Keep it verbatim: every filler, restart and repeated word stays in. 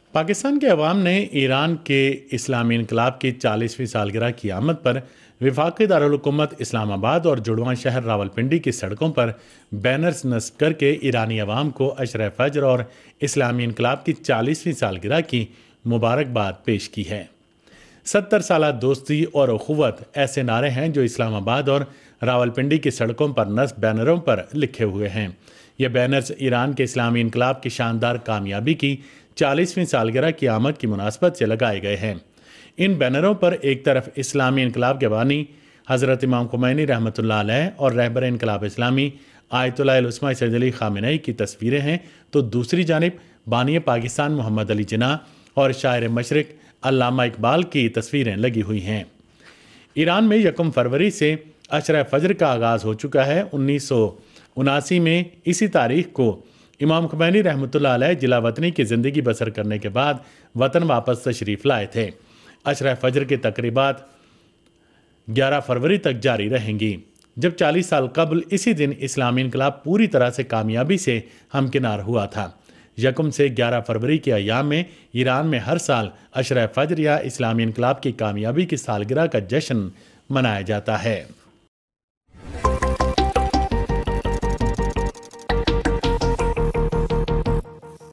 پاکستان کے عوام نے ایران کے اسلامی انقلاب کی چالیسویں سالگرہ کی آمد پر وفاقی دارالحکومت اسلام آباد اور جڑواں شہر راولپنڈی کی سڑکوں پر بینرز نصب کر کے ایرانی عوام کو عشرہ فجر اور اسلامی انقلاب کی چالیسویں سالگرہ کی مبارکباد پیش کی ہے۔ ستر سالہ دوستی اور اخوت ایسے نعرے ہیں جو اسلام آباد اور راولپنڈی کی سڑکوں پر نصب بینروں پر لکھے ہوئے ہیں۔ یہ بینرز ایران کے اسلامی انقلاب کی شاندار کامیابی کی چالیسویں سالگرہ کی آمد کی مناسبت سے لگائے گئے ہیں۔ ان بینروں پر ایک طرف اسلامی انقلاب کے بانی حضرت امام خمینی رحمۃ اللہ علیہ اور رہبر انقلاب اسلامی آیت اللہ العظمیٰ سید علی خامنئی کی تصویریں ہیں، تو دوسری جانب بانی پاکستان محمد علی جناح اور شاعر مشرق علامہ اقبال کی تصویریں لگی ہوئی ہیں۔ ایران میں یکم فروری سے عشرہ فجر کا آغاز ہو چکا ہے۔ انیس سو اناسی میں اسی تاریخ کو امام خمینی رحمۃ اللہ علیہ جلا وطنی کی زندگی بسر کرنے کے بعد وطن واپس تشریف لائے تھے۔ عشرہ فجر کی تقریبات گیارہ فروری تک جاری رہیں گی، جب چالیس سال قبل اسی دن اسلامی انقلاب پوری طرح سے کامیابی سے ہمکنار ہوا تھا۔ یکم سے گیارہ فروری کے ایام میں ایران میں ہر سال عشرہ فجر یا اسلامی انقلاب کی کامیابی کی سالگرہ کا جشن منایا جاتا ہے۔